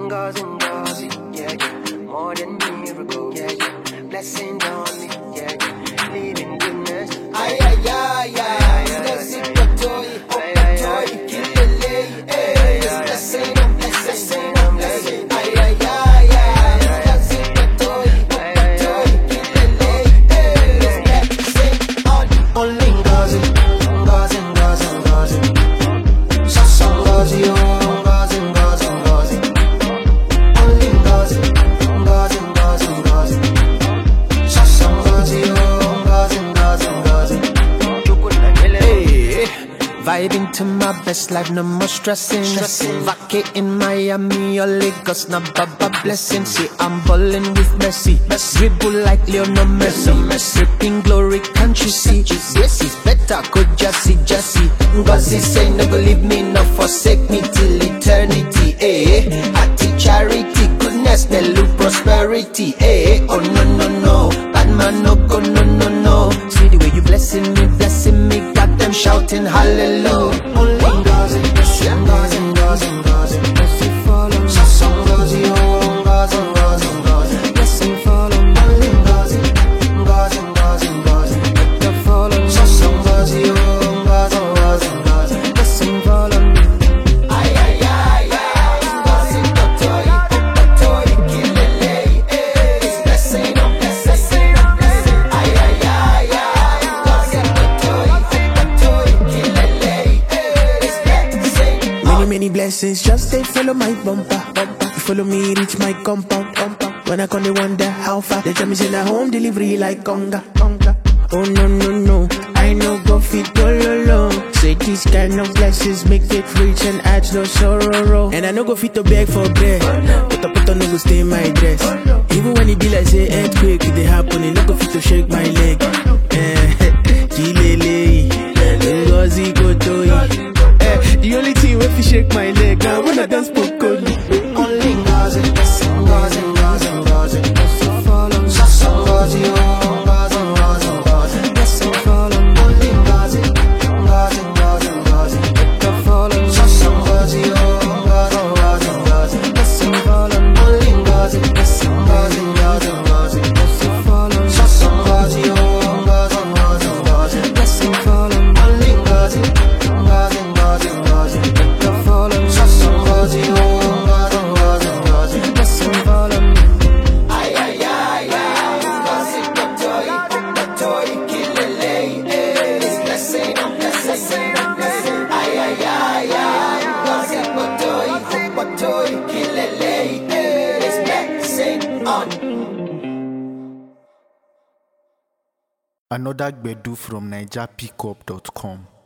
Ngozi, Ngozi, yeah, yeah. More than miracle, yeah, yeah. Blessing on me, yeah, yeah. Living goodness. Ay, ay, ay, ay. Ngozi, Patoy, Patoy, Kilele, eh. Blessing, blessing, blessing. Ay, ay, ay, ay. Ngozi, Patoy, Patoy, Kilele, eh. Blessing on. Only Ngozi, Ngozi, Ngozi, Ngozi. Sasa Ngozi, oh. Ngozi, Ngozi, Ngozi. Only Ngozi, Ngozi, Ngozi, Ngozi. Sasa Ngozi, oh. Ngozi, Ngozi, Ngozi. Hey, vibing to my best life, no more stressing. Vacay in Miami or Lagos, now Baba blessing. See, I'm ballin' with Messi. Dribble like Lionel Messi. Ripping glory, can't you see? This is better, could just see, Ngozi say, no go leave me, no forsake me till eternity. Eh, I teach charity, goodness, they look prosperity. Eh, oh no, no, no, bad man, no go, no, no, no. See the way you blessing me, got them shouting hallelujah. Only Ngozi, Ngozi, Ngozi, Ngozi. Blessing follow, Sasa Ngozi, oh, Ngozi, Ngozi, Ngozi. Blessing follow, only Ngozi, Ngozi, Ngozi, Ngozi. Better follow, Sasa Ngozi, oh, Ngozi, Ngozi, Ngozi. Blessing follow me. Ay, ay, ay, ay. Ngozi, Patoy, Patoy, Kilele, eh. Blessing, blessing, blessing. Ay, ay, ay, ay. Ngozi, Patoy, Patoy, Kilele, eh. Blessing. Many blessings, just they follow my bumper. You follow me, reach my compound. When I come, they wonder how far. They tell me say na home delivery like conga. Oh no no no, I no go fit all alone. Say these kind of blessings make it rich and adds no sorrow. And I no go fit to beg for bread, but no go stay in my dress. Even when it be like say earthquake, it dey happen, it no go fit to shake my leg. Kilele, Ngozi Patoy. The only thing wey fit shake my leg now when I dance Pokoni. Only Ngozi, Ngozi, Ngozi, Ngozi. Blessing follow, Sasa Ngozi, oh, Ngozi, Ngozi, Ngozi. Blessing follow, only Ngozi, Ngozi, Ngozi, Ngozi. Better follow, Sasa Ngozi, oh, Ngozi, Ngozi, Ngozi. Blessing follow, only Ngozi, Ngozi, Ngozi, Ngozi. Blessing follow, Sasa Ngozi, oh, Ngozi, Ngozi, Ngozi. Blessing follow, only Ngozi, Ngozi, Ngozi, Ngozi. Better follow, Sasa Ngozi, oh, Ngozi, Ngozi, Ngozi. Blessing follow me. Ay, ay, ay, ay. Ngozi, Patoy, Patoy, Kilele, eh. Blessing, blessing, blessing. Ay, ay, ay, ay. Ngozi, Patoy, Patoy, Kilele, eh. Blessing on. Another Gbedu from NigerPickup.com.